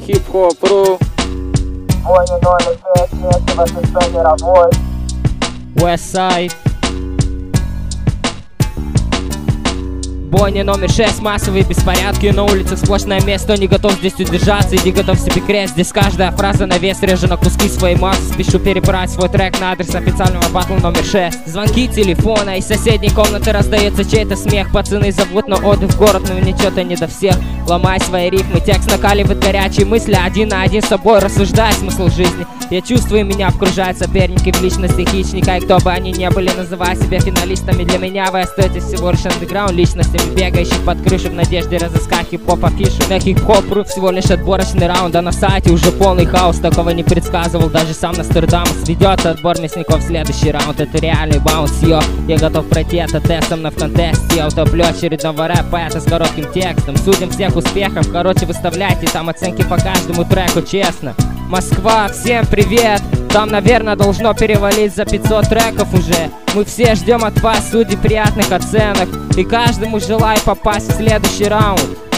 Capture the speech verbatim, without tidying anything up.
Хип-хоп.ру. Бойня номер пять, место в СССР мировой. Westside. Бойня номер шесть, массовые беспорядки. На улице сплошное место, не готов здесь удержаться. Иди, готов себе крест, здесь каждая фраза на вес. Режу на куски своей массы, спешу перебрать свой трек на адрес официального батла номер шесть. Звонки телефона, из соседней комнаты раздается чей-то смех. Пацаны зовут на отдых в город, но мне что-то не до всех. Ломай свои рифмы, текст накаливает горячие мысли. Один на один с собой рассуждай смысл жизни. Я чувствую, меня окружают соперники в личности хищника. И кто бы они ни были, называя себя финалистами, для меня вы остаетесь всего лишь андеграунд личностями, бегающих под крышу в надежде разыскать хип-хоп афишу. На хип-хоп.ру всего лишь отборочный раунд, а на сайте уже полный хаос. Такого не предсказывал даже сам Нострадамус. Ведется отбор мясников в следующий раунд. Это реальный баунс, йо. Я готов пройти это тестом, но в контесте я утоплю очередного рэп-поэта с коротким текстом. Судим всех успехов, короче выставляйте там оценки по каждому треку, честно. Москва, всем привет! Там, наверное, должно перевалить за пятьсот треков уже. Мы все ждем от вас судей приятных оценок, и каждому желаю попасть в следующий раунд.